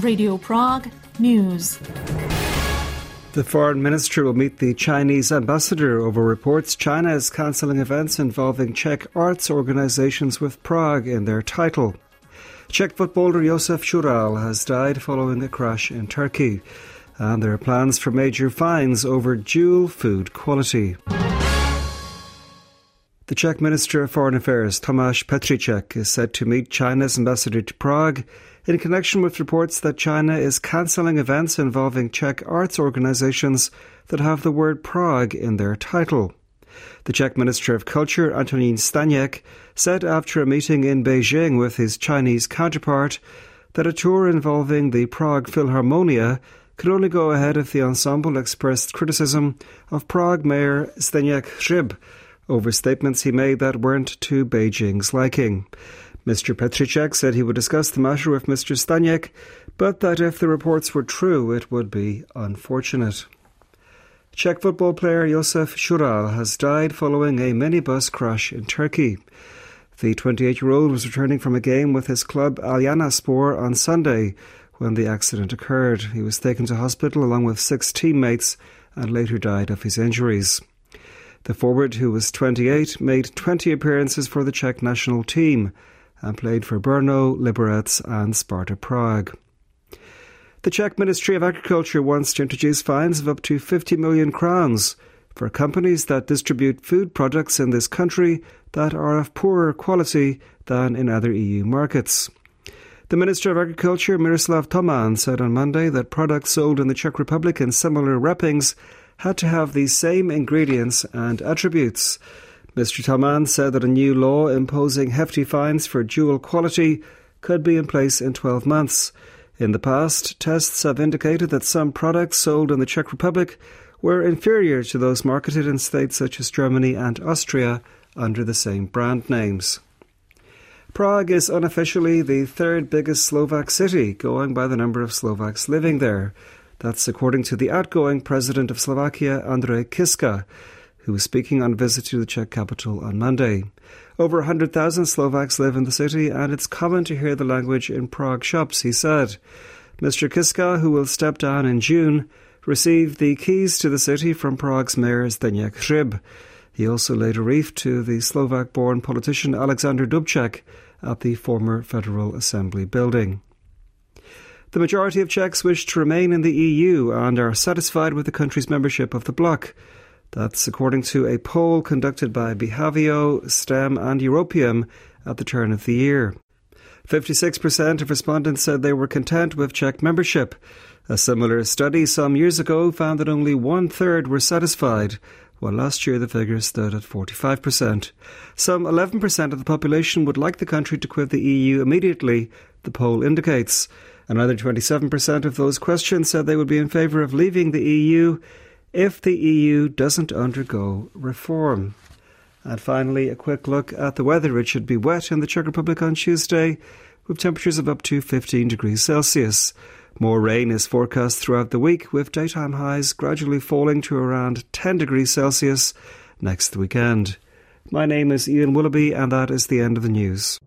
Radio Prague News. The foreign minister will meet the Chinese ambassador over reports China is cancelling events involving Czech arts organisations with Prague in their title. Czech footballer Josef Šural has died following a crash in Turkey, and there are plans for major fines over dual food quality. The Czech Minister of Foreign Affairs, Tomáš Petříček, is said to meet China's ambassador to Prague in connection with reports that China is cancelling events involving Czech arts organisations that have the word Prague in their title. The Czech Minister of Culture, Antonín Staněk, said after a meeting in Beijing with his Chinese counterpart that a tour involving the Prague Philharmonia could only go ahead if the ensemble expressed criticism of Prague Mayor Zdeněk Hřib over statements he made that weren't to Beijing's liking. Mr. Petříček said he would discuss the matter with Mr. Staněk, but that if the reports were true, it would be unfortunate. Czech football player Josef Šural has died following a minibus crash in Turkey. The 28-year-old was returning from a game with his club Alyannaspor on Sunday when the accident occurred. He was taken to hospital along with 6 teammates and later died of his injuries. The forward, who was 28, made 20 appearances for the Czech national team and played for Brno, Liberec and Sparta Prague. The Czech Ministry of Agriculture wants to introduce fines of up to 50 million crowns for companies that distribute food products in this country that are of poorer quality than in other EU markets. The Minister of Agriculture, Miroslav Toman, said on Monday that products sold in the Czech Republic in similar wrappings had to have the same ingredients and attributes. Mr. Toman said that a new law imposing hefty fines for dual quality could be in place in 12 months. In the past, tests have indicated that some products sold in the Czech Republic were inferior to those marketed in states such as Germany and Austria under the same brand names. Prague is unofficially the third biggest Slovak city, going by the number of Slovaks living there. That's according to the outgoing president of Slovakia, Andrej Kiska, who was speaking on a visit to the Czech capital on Monday. Over 100,000 Slovaks live in the city, and it's common to hear the language in Prague shops, he said. Mr. Kiska, who will step down in June, received the keys to the city from Prague's mayor Zdeněk Hřib. He also laid a wreath to the Slovak-born politician Alexander Dubček at the former Federal Assembly building. The majority of Czechs wish to remain in the EU and are satisfied with the country's membership of the bloc. That's according to a poll conducted by Behavio, STEM and Europium at the turn of the year. 56% of respondents said they were content with Czech membership. A similar study some years ago found that only 1/3 were satisfied, while last year the figure stood at 45%. Some 11% of the population would like the country to quit the EU immediately, the poll indicates. Another 27% of those questioned said they would be in favour of leaving the EU if the EU doesn't undergo reform. And finally, a quick look at the weather. It should be wet in the Czech Republic on Tuesday, with temperatures of up to 15 degrees Celsius. More rain is forecast throughout the week, with daytime highs gradually falling to around 10 degrees Celsius next weekend. My name is Ian Willoughby, and that is the end of the news.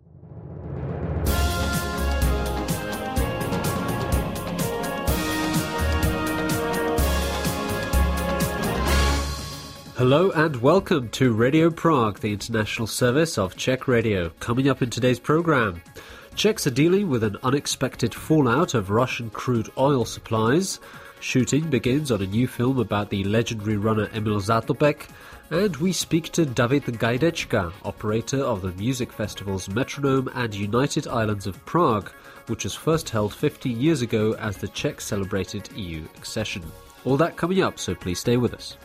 Hello and welcome to Radio Prague, the international service of Czech Radio. Coming up in today's programme, Czechs are dealing with an unexpected fallout of Russian crude oil supplies. Shooting begins on a new film about the legendary runner Emil Zatopek. And we speak to David Gajdečka, operator of the music festivals Metronome and United Islands of Prague, which was first held 15 years ago as the Czechs celebrated EU accession. All that coming up, so please stay with us.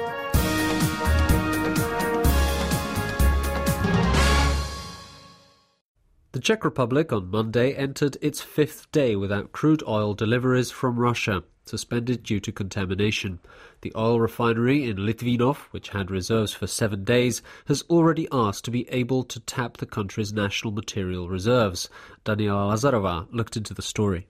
The Czech Republic on Monday entered its 5th day without crude oil deliveries from Russia, suspended due to contamination. The oil refinery in Litvínov, which had reserves for 7 days, has already asked to be able to tap the country's national material reserves. Daniela Lazarová looked into the story.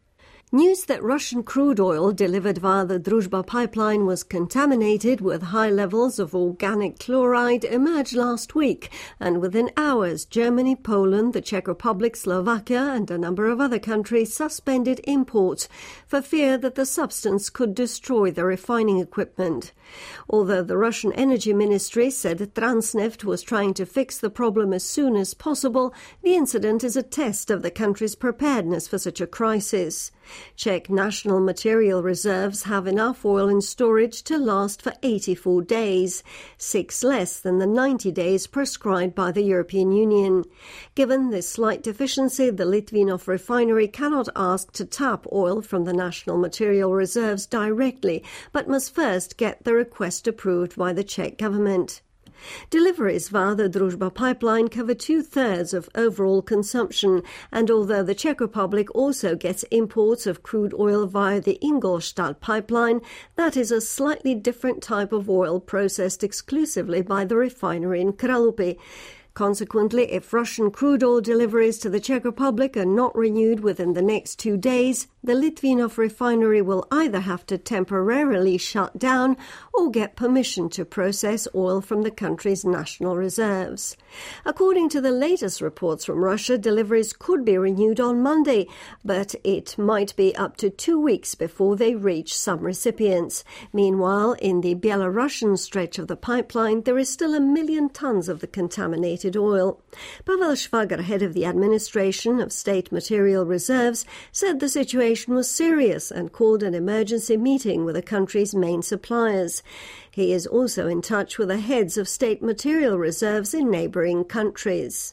News that Russian crude oil delivered via the Druzhba pipeline was contaminated with high levels of organic chloride emerged last week, and within hours Germany, Poland, the Czech Republic, Slovakia and a number of other countries suspended imports for fear that the substance could destroy the refining equipment. Although the Russian Energy Ministry said Transneft was trying to fix the problem as soon as possible, the incident is a test of the country's preparedness for such a crisis. Czech national material reserves have enough oil in storage to last for 84 days, 6 less than the 90 days prescribed by the European Union. Given this slight deficiency, the Litvinov refinery cannot ask to tap oil from the national material reserves directly, but must first get the request approved by the Czech government. Deliveries via the Druzhba pipeline cover 2/3 of overall consumption, and although the Czech Republic also gets imports of crude oil via the Ingolstadt pipeline, that is a slightly different type of oil processed exclusively by the refinery in Kralupy. Consequently, if Russian crude oil deliveries to the Czech Republic are not renewed within the next 2 days, the Litvinov refinery will either have to temporarily shut down or get permission to process oil from the country's national reserves. According to the latest reports from Russia, deliveries could be renewed on Monday, but it might be up to 2 weeks before they reach some recipients. Meanwhile, in the Belarusian stretch of the pipeline, there is still 1 million tons of the contaminated oil. Pavel Švagar, head of the Administration of State Material Reserves, said the situation was serious and called an emergency meeting with the country's main suppliers. He is also in touch with the heads of state material reserves in neighbouring countries.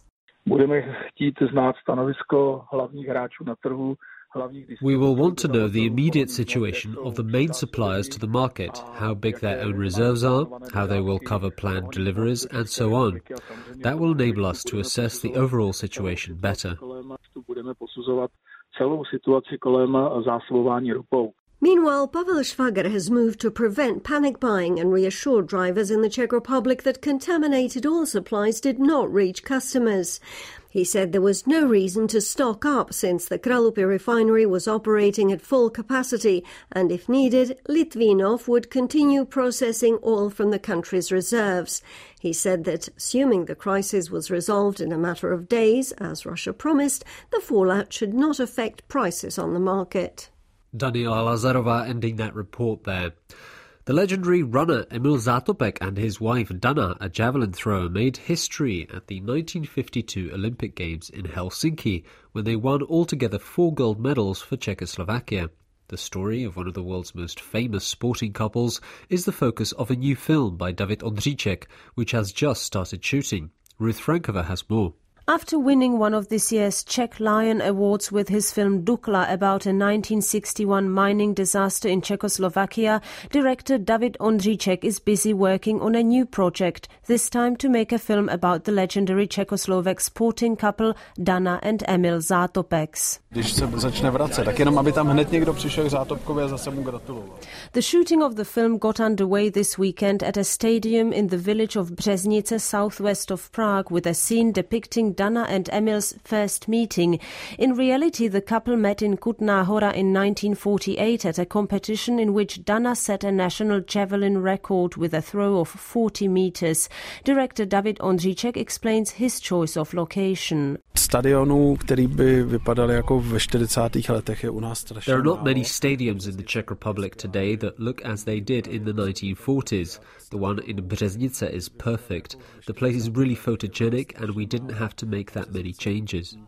We will want to know the immediate situation of the main suppliers to the market, how big their own reserves are, how they will cover planned deliveries, and so on. That will enable us to assess the overall situation better. Meanwhile, Pavel Švagar has moved to prevent panic buying and reassure drivers in the Czech Republic that contaminated oil supplies did not reach customers. He said there was no reason to stock up since the Kralupy refinery was operating at full capacity, and if needed, Litvinov would continue processing oil from the country's reserves. He said that, assuming the crisis was resolved in a matter of days, as Russia promised, the fallout should not affect prices on the market. Daniela Lazarova ending that report there. The legendary runner Emil Zátopek and his wife Dana, a javelin thrower, made history at the 1952 Olympic Games in Helsinki when they won altogether 4 gold medals for Czechoslovakia. The story of one of the world's most famous sporting couples is the focus of a new film by David Ondříček, which has just started shooting. Ruth Frankova has more. After winning one of this year's Czech Lion Awards with his film Dukla about a 1961 mining disaster in Czechoslovakia, director David Ondříček is busy working on a new project, this time to make a film about the legendary Czechoslovak sporting couple Dana and Emil Zátopeks. The shooting of the film got underway this weekend at a stadium in the village of Březnice, southwest of Prague, with a scene depicting Dana and Emil's first meeting. In reality, the couple met in Kutná Hora in 1948 at a competition in which Dana set a national javelin record with a throw of 40 meters. Director David Ondříček explains his choice of location. There are not many stadiums in the Czech Republic today that look as they did in the 1940s. The one in Březnice is perfect. The place is really photogenic and we didn't have to make that many changes.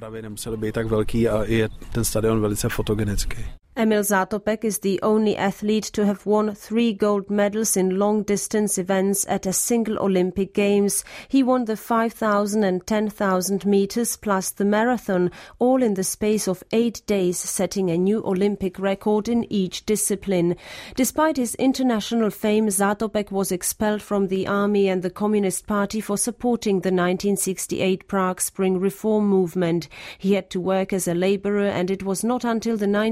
Emil Zátopek is the only athlete to have won 3 gold medals in long-distance events at a single Olympic Games. He won the 5,000 and 10,000 meters plus the marathon, all in the space of 8 days, setting a new Olympic record in each discipline. Despite his international fame, Zátopek was expelled from the army and the Communist Party for supporting the 1968 Prague Spring Reform movement. He had to work as a labourer, and it was not until the 1980s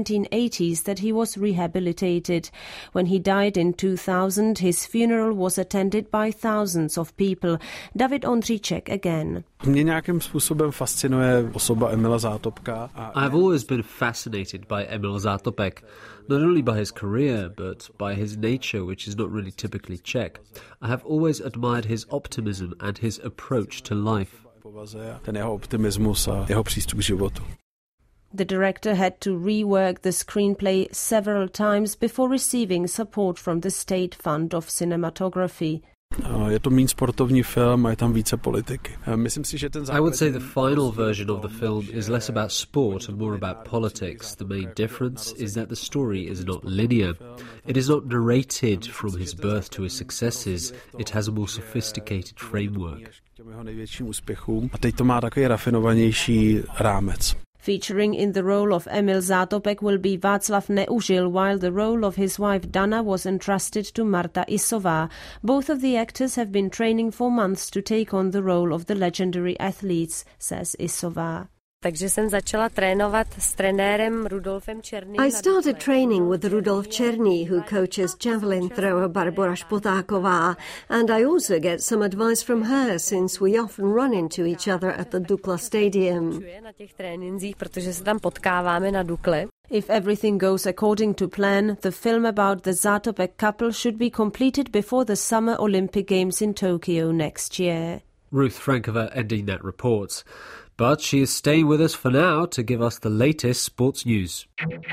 80s that he was rehabilitated. When he died in 2000, his funeral was attended by thousands of people. David Ondříček again. Mě nějakým způsobem fascinuje osoba Emila Zátopka. I have always been fascinated by Emil Zátopek, not only by his career, but by his nature, which is not really typically Czech. I have always admired his optimism and his approach to life. Ten jeho optimismus a jeho přístup k životu. The director had to rework the screenplay several times before receiving support from the State Fund of Cinematography. Je to méně sportovní film a je tam více politiky. Myslím si, že ten I would say the final version of the film is less about sport and more about politics. The main difference is that the story is not linear. It is not narrated from his birth to his successes. It has a more sophisticated framework. A teď to má takový rafinovanější rámec. Featuring in the role of Emil Zátopek will be Václav Neužil, while the role of his wife Dana was entrusted to Marta Isová. Both of the actors have been training for months to take on the role of the legendary athletes, says Isová. Takže jsem začala trénovat s trenérem Rudolfem Černým. I started training with Rudolf Černý, who coaches javelin thrower Barbora Špotáková, and I also get some advice from her, since we often run into each other at the Dukla Stadium. Na těch trénincích, protože se tam potkáváme na Dukle. If everything goes according to plan, the film about the Zátopek couple should be completed before the Summer Olympic Games in Tokyo next year. Ruth Frankova ending that report. But she is staying with us for now to give us the latest sports news.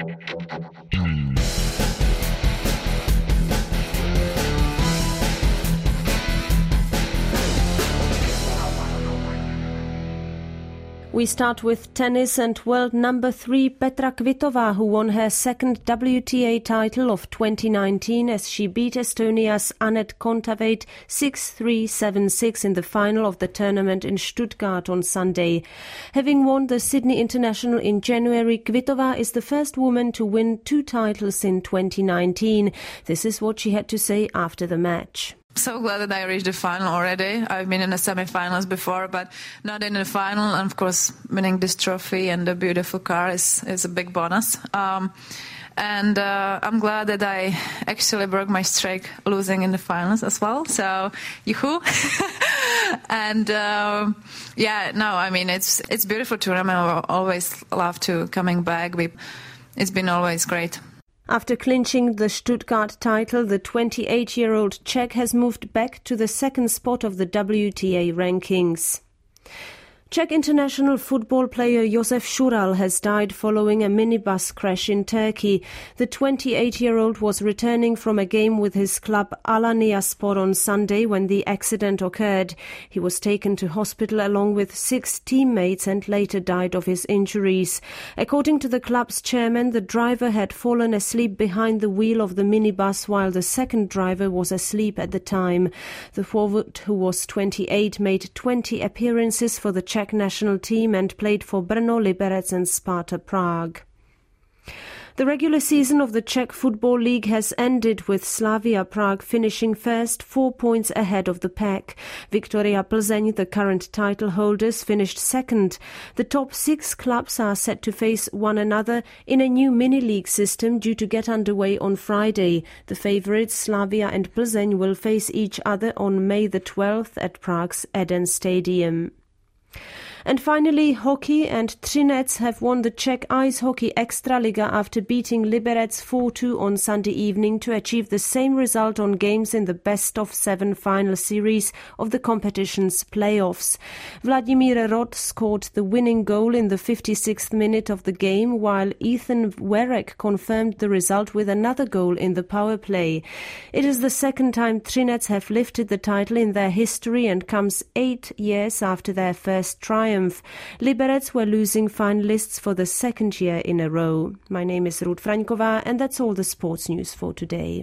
We start with tennis and world number 3 Petra Kvitova, who won her second WTA title of 2019 as she beat Estonia's Anett Kontaveit 6-3, 7-6 in the final of the tournament in Stuttgart on Sunday. Having won the Sydney International in January, Kvitova is the first woman to win 2 titles in 2019. This is what she had to say after the match. So glad that I reached the final already. I've been in the semi-finals before, but not in the final. And of course, winning this trophy and the beautiful car is a big bonus. And I'm glad that I actually broke my streak losing in the finals as well. So, yoo-hoo. And it's beautiful tournament. I always love to coming back. It's been always great. After clinching the Stuttgart title, the 28-year-old Czech has moved back to the second spot of the WTA rankings. Czech international football player Josef Šural has died following a minibus crash in Turkey. The 28-year-old was returning from a game with his club Alanyaspor on Sunday when the accident occurred. He was taken to hospital along with 6 teammates and later died of his injuries. According to the club's chairman, the driver had fallen asleep behind the wheel of the minibus while the second driver was asleep at the time. The forward, who was 28, made 20 appearances for the Czech national team and played for Brno, Liberec and Sparta Prague. The regular season of the Czech Football League has ended with Slavia Prague finishing first, 4 points ahead of the pack. Viktoria Plzeň, the current title holders, finished second. The top 6 clubs are set to face one another in a new mini-league system due to get underway on Friday. The favourites Slavia and Plzeň will face each other on May the 12th at Prague's Eden Stadium. And finally, hockey, and Třinec have won the Czech Ice Hockey Extraliga after beating Liberec 4-2 on Sunday evening to achieve the same result on games in the best-of-7 final series of the competition's playoffs. Vladimír Rod scored the winning goal in the 56th minute of the game, while Ethan Werek confirmed the result with another goal in the power play. It is the second time Třinec have lifted the title in their history and comes 8 years after their first triumph. Liberec were losing finalists for the second year in a row. My name is Ruth Fraňková, and that's all the sports news for today.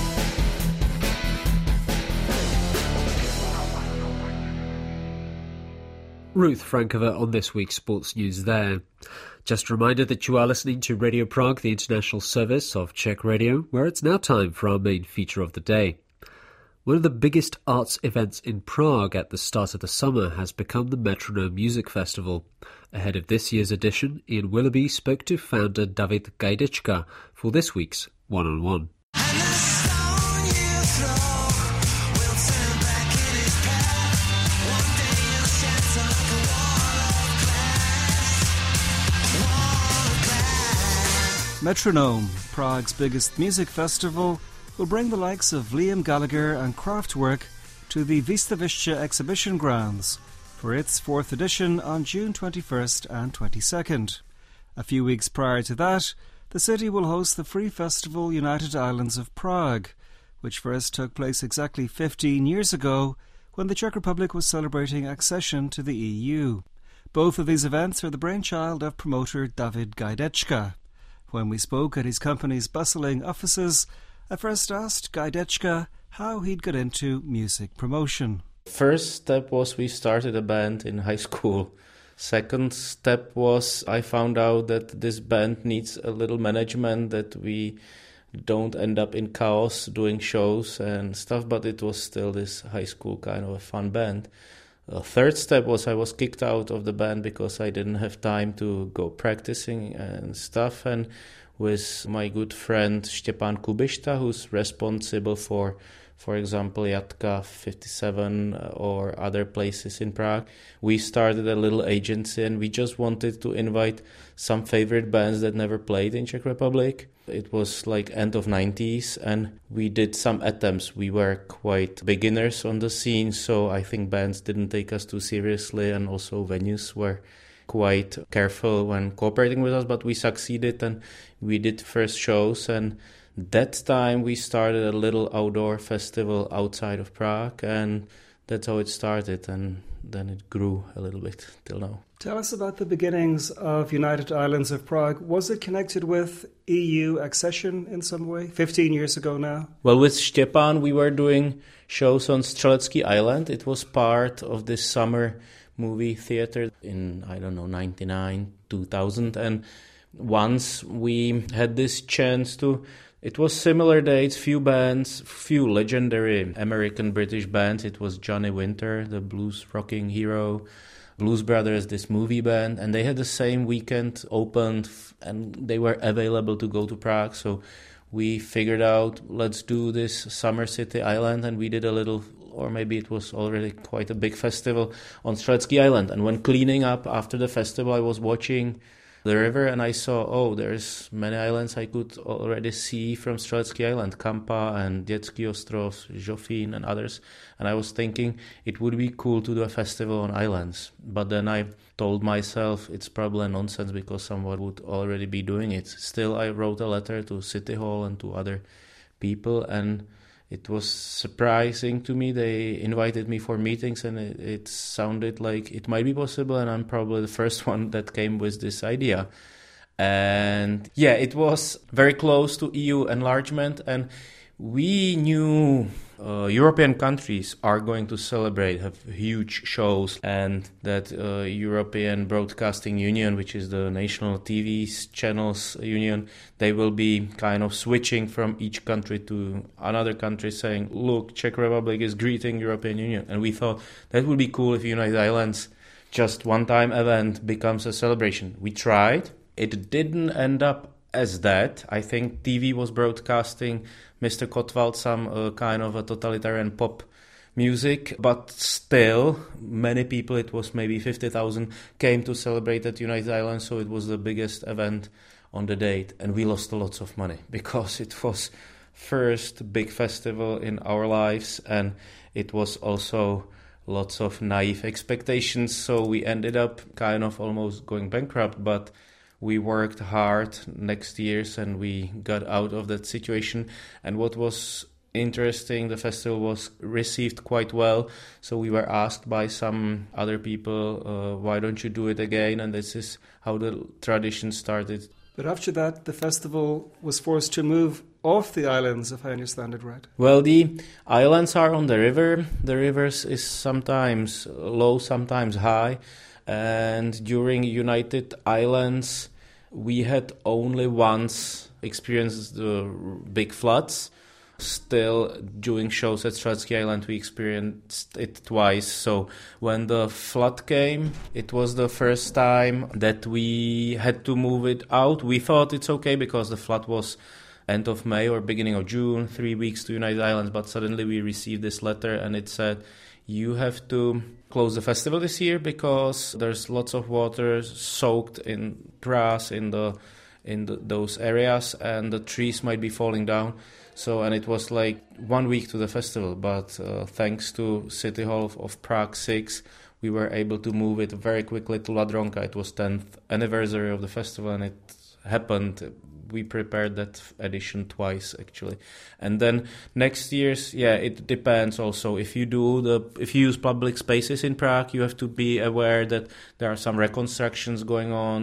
Ruth Frankova on this week's sports news there. Just a reminder that you are listening to Radio Prague, the international service of Czech Radio, where it's now time for our main feature of the day. One of the biggest arts events in Prague at the start of the summer has become the Metronome Music Festival. Ahead of this year's edition, Ian Willoughby spoke to founder David Gajdečka for this week's One-on-One. Metronome, Prague's biggest music festival, will bring the likes of Liam Gallagher and Kraftwerk to the Výstaviště exhibition grounds for its 4th edition on June 21st and 22nd. A few weeks prior to that, the city will host the Free Festival United Islands of Prague, which first took place exactly 15 years ago when the Czech Republic was celebrating accession to the EU. Both of these events are the brainchild of promoter David Gajdečka. When we spoke at his company's bustling offices, I first asked Gajdečka how he'd got into music promotion. First step was we started a band in high school. Second step was I found out that this band needs a little management, that we don't end up in chaos doing shows and stuff, but it was still this high school kind of a fun band. Third step was I was kicked out of the band because I didn't have time to go practicing and stuff, and with my good friend Štěpán Kubišta, who's responsible for example, Jatka 57 or other places in Prague. We started a little agency and we just wanted to invite some favorite bands that never played in Czech Republic. It was like end of 90s and we did some attempts. We were quite beginners on the scene, so I think bands didn't take us too seriously, and also venues were quite careful when cooperating with us, but we succeeded and we did first shows, and that time we started a little outdoor festival outside of Prague, and that's how it started, and then it grew a little bit till now. Tell us about the beginnings of United Islands of Prague. Was it connected with EU accession in some way, 15 years ago now? Well, with Štěpán we were doing shows on Střelecký Island. It was part of this summer movie theater in, 99, 2000, and once we had this chance to, it was similar dates, few bands, few legendary American-British bands. It was Johnny Winter, the blues rocking hero, Blues Brothers, this movie band, and they had the same weekend opened and they were available to go to Prague, so we figured out, let's do this Summer City Island, and we did a little, or maybe it was already quite a big festival on Střelecký Island. And when cleaning up after the festival, I was watching the river and I saw, there's many islands I could already see from Střelecký Island, Kampa and Dětský ostrov, Žofín and others. And I was thinking it would be cool to do a festival on islands. But then I told myself it's probably nonsense because someone would already be doing it. Still, I wrote a letter to City Hall and to other people, and it was surprising to me. They invited me for meetings and it sounded like it might be possible, and I'm probably the first one that came with this idea. And yeah, it was very close to EU enlargement, and we knew European countries are going to have huge shows, and that European Broadcasting Union, which is the national TV channels union, they will be kind of switching from each country to another country saying, look, Czech Republic is greeting European Union. And we thought that would be cool if United Islands, just one-time event, becomes a celebration. We tried. It didn't end up as that. I think TV was broadcasting Mr. Kotwald, some kind of a totalitarian pop music, but still many people, it was maybe 50,000, came to celebrate at United Islands, so it was the biggest event on the date, and we lost lots of money because it was first big festival in our lives, and it was also lots of naive expectations, so we ended up kind of almost going bankrupt, but we worked hard next years and we got out of that situation. And what was interesting, the festival was received quite well. So we were asked by some other people, why don't you do it again? And this is how the tradition started. But after that, the festival was forced to move off the islands, if I understand it right. Well, the islands are on the river. The rivers is sometimes low, sometimes high. And during United Islands, we had only once experienced the big floods. Still, doing shows at Strzelecki Island, we experienced it twice. So when the flood came, it was the first time that we had to move it out. We thought it's okay because the flood was end of May or beginning of June, 3 weeks to United Islands. But suddenly we received this letter and it said, you have to close the festival this year because there's lots of water soaked in grass in those areas and the trees might be falling down. So, and it was like 1 week to the festival, but thanks to City Hall of Prague 6, we were able to move it very quickly to Ladronka. It was 10th anniversary of the festival and it happened. We prepared that edition twice, actually. And then next year's, it depends also. If you use public spaces in Prague, you have to be aware that there are some reconstructions going on.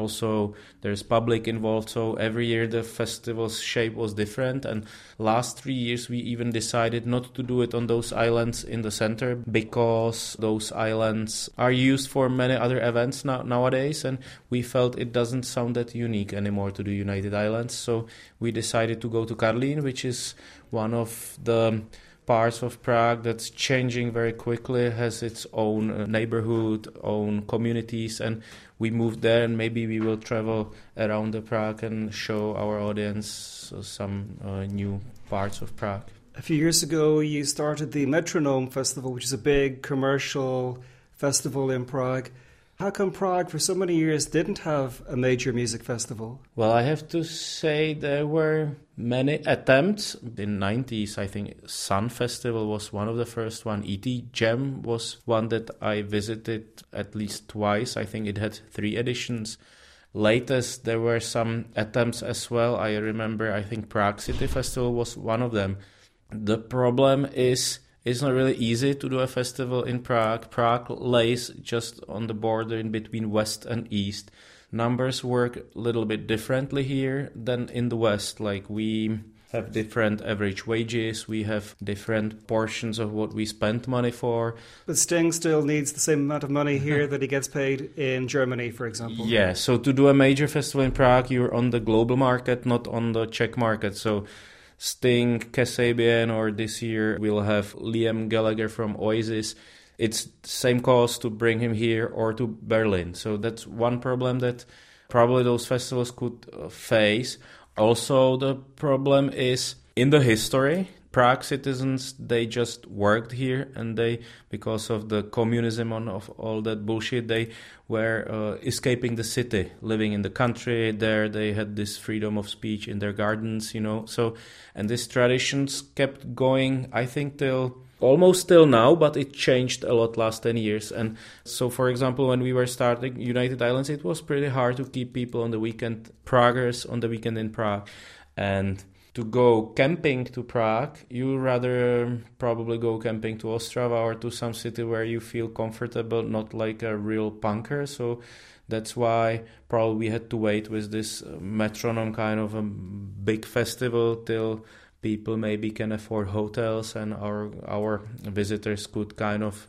There's public involved. So every year the festival's shape was different. And last 3 years we even decided not to do it on those islands in the center because those islands are used for many other events nowadays. And we felt it doesn't sound that unique anymore to the United Islands, so we decided to go to Karlín, which is one of the parts of Prague that's changing very quickly, has its own neighborhood, own communities, and we moved there and maybe we will travel around the Prague and show our audience some new parts of Prague. A few years ago you started the Metronome Festival, which is a big commercial festival in Prague. How come Prague for so many years didn't have a major music festival? Well, I have to say there were many attempts. In the 90s, I think Sun Festival was one of the first one. ET Jam was one that I visited at least twice. I think it had 3 editions. Latest, there were some attempts as well. I remember, I think Prague City Festival was one of them. The problem is, it's not really easy to do a festival in Prague. Prague lays just on the border in between West and East. Numbers work a little bit differently here than in the West. Like we have different average wages, we have different portions of what we spend money for. But Sting still needs the same amount of money here that he gets paid in Germany, for example. Yeah, so to do a major festival in Prague, you're on the global market, not on the Czech market. So Sting, Kasabian, or this year we'll have Liam Gallagher from Oasis. It's the same cost to bring him here or to Berlin. So that's one problem that probably those festivals could face. Also, the problem is in the history. Prague citizens, they just worked here and they, because of the communism and of all that bullshit, they were escaping the city, living in the country. There they had this freedom of speech in their gardens, So, and these traditions kept going, I think, almost till now, but it changed a lot last 10 years. And so, for example, when we were starting United Islands, it was pretty hard to keep people on the weekend, Praguers on the weekend in Prague. And to go camping to Prague, you rather probably go camping to Ostrava or to some city where you feel comfortable, not like a real punker. So that's why probably we had to wait with this Metronome kind of a big festival till people maybe can afford hotels and our visitors could kind of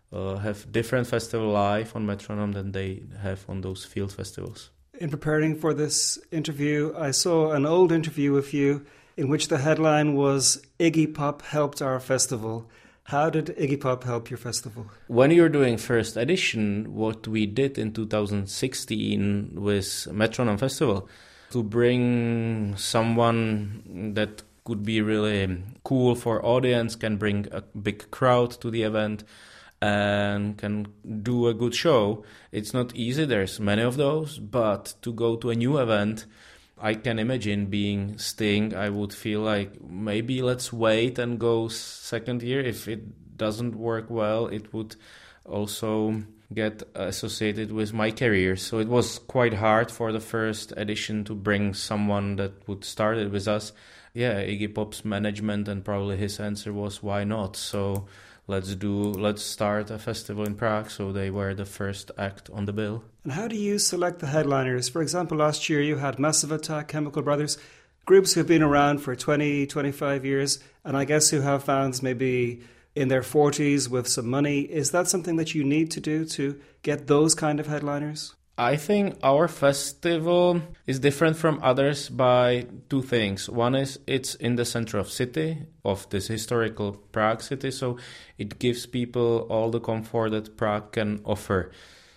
have different festival life on Metronome than they have on those field festivals. In preparing for this interview, I saw an old interview with you in which the headline was Iggy Pop helped our festival. How did Iggy Pop help your festival? When you're doing first edition, what we did in 2016 with Metronome Festival, to bring someone that could be really cool for audience, can bring a big crowd to the event, and can do a good show. It's not easy, there's many of those, but to go to a new event, I can imagine being Sting, I would feel like maybe let's wait and go second year. If it doesn't work well, it would also get associated with my career. So it was quite hard for the first edition to bring someone that would start it with us. Yeah, Iggy Pop's management and probably his answer was, why not? So let's start a festival in Prague. So they were the first act on the bill. And how do you select the headliners? For example, last year you had Massive Attack, Chemical Brothers, groups who've been around for 20, 25 years, and I guess who have fans maybe in their 40s with some money. Is that something that you need to do to get those kind of headliners? I think our festival is different from others by two things. One is it's in the center of city, of this historical Prague city, so it gives people all the comfort that Prague can offer.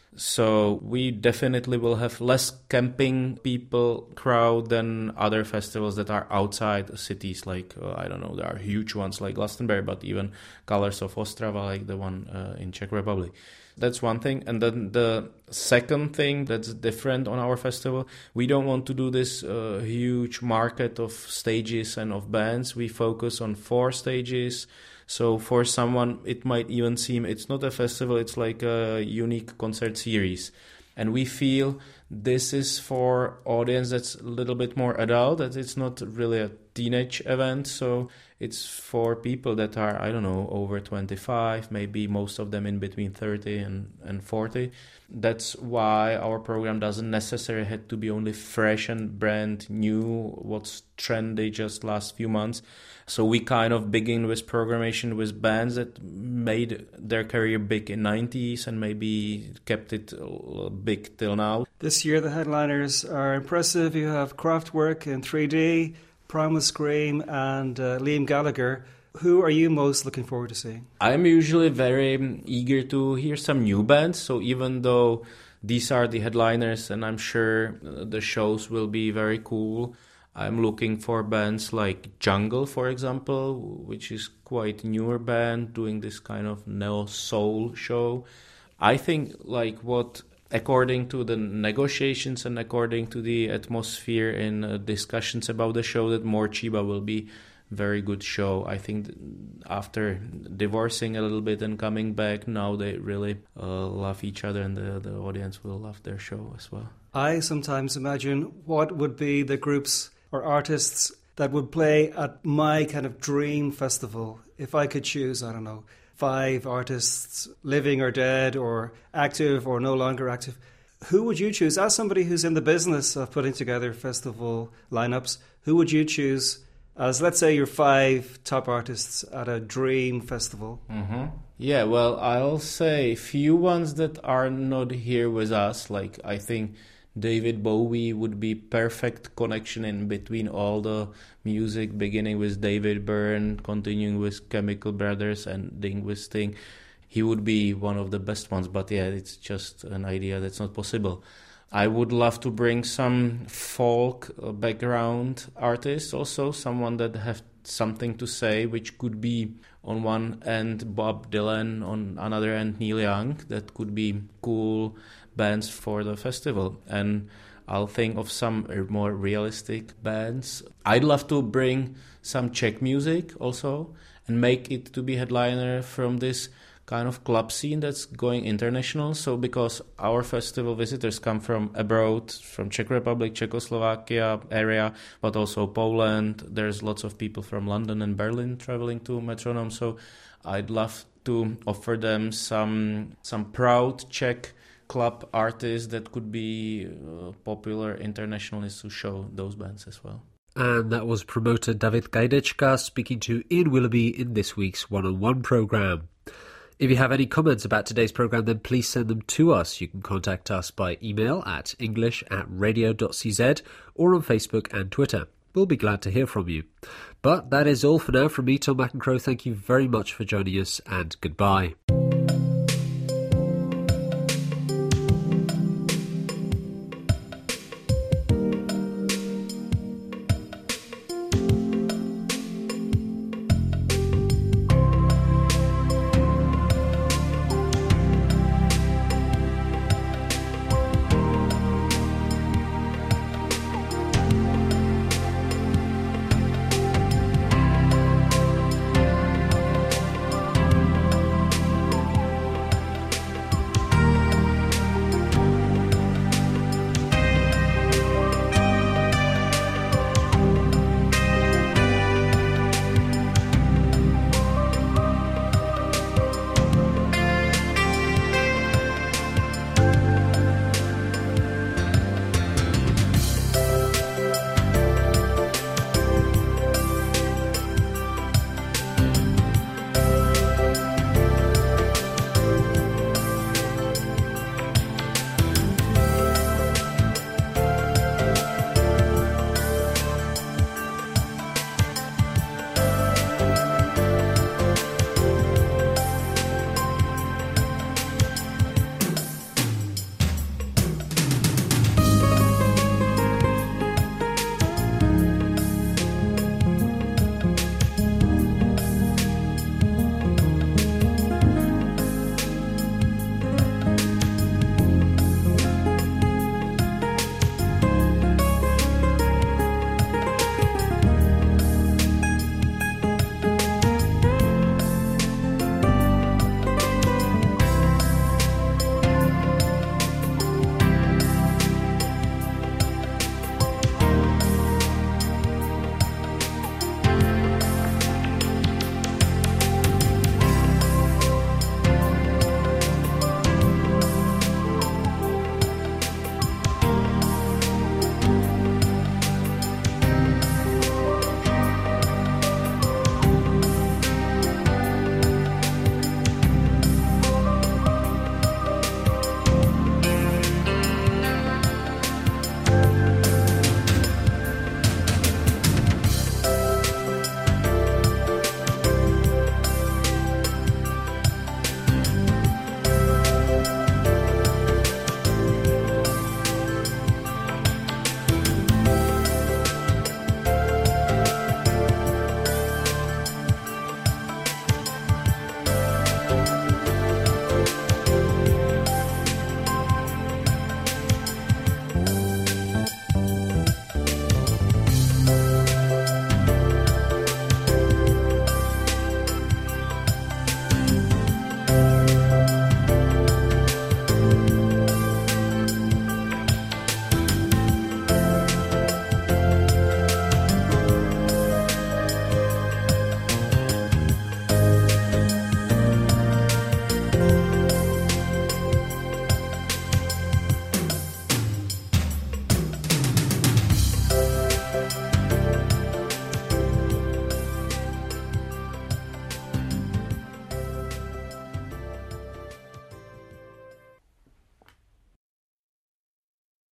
So we definitely will have less camping people crowd than other festivals that are outside cities, like, I don't know, there are huge ones like Glastonbury, but even Colors of Ostrava, like the one in Czech Republic. That's one thing. And then the second thing that's different on our festival, we don't want to do this huge market of stages and of bands. We focus on 4 stages. So for someone, it might even seem it's not a festival, it's like a unique concert series. And we feel this is for audience that's a little bit more adult, that it's not really a teenage event. So it's for people that are, I don't know, over 25, maybe most of them in between 30 and 40. That's why our program doesn't necessarily have to be only fresh and brand new, what's trendy just last few months. So we kind of begin with programmation with bands that made their career big in 90s and maybe kept it big till now. This year the headliners are impressive. You have Kraftwerk in 3D, Primal Scream and Liam Gallagher. Who are you most looking forward to seeing? I'm usually very eager to hear some new bands. So even though these are the headliners and I'm sure the shows will be very cool, I'm looking for bands like Jungle, for example, which is quite newer band doing this kind of neo-soul show. I think like what, according to the negotiations and according to the atmosphere in discussions about the show, that More Chiba will be very good show. I think after divorcing a little bit and coming back, now they really love each other and the audience will love their show as well. I sometimes imagine what would be the groups or artists that would play at my kind of dream festival. If I could choose, I don't know, 5 artists, living or dead or active or no longer active, who would you choose? As somebody who's in the business of putting together festival lineups, who would you choose as, let's say, your 5 top artists at a dream festival? Mm-hmm. Yeah, well, I'll say few ones that are not here with us. Like, I think David Bowie would be perfect connection in between all the music, beginning with David Byrne, continuing with Chemical Brothers, ending with Sting. He would be one of the best ones, but yeah, it's just an idea that's not possible. I would love to bring some folk background artists also, someone that have something to say, which could be on one end Bob Dylan, on another end Neil Young. That could be cool bands for the festival. And I'll think of some more realistic bands. I'd love to bring some Czech music also and make it to be headliner from this kind of club scene that's going international. So because our festival visitors come from abroad, from Czech Republic, Czechoslovakia area, but also Poland. There's lots of people from London and Berlin traveling to Metronome. So I'd love to offer them some proud Czech club artists that could be popular internationally to show those bands as well. And that was promoter David Gajdečka speaking to Ian Willoughby in this week's One-on-One programme. If you have any comments about today's programme, then please send them to us. You can contact us by email at english@radio.cz or on Facebook and Twitter. We'll be glad to hear from you. But that is all for now from me, Tom McEncrow. Thank you very much for joining us and goodbye.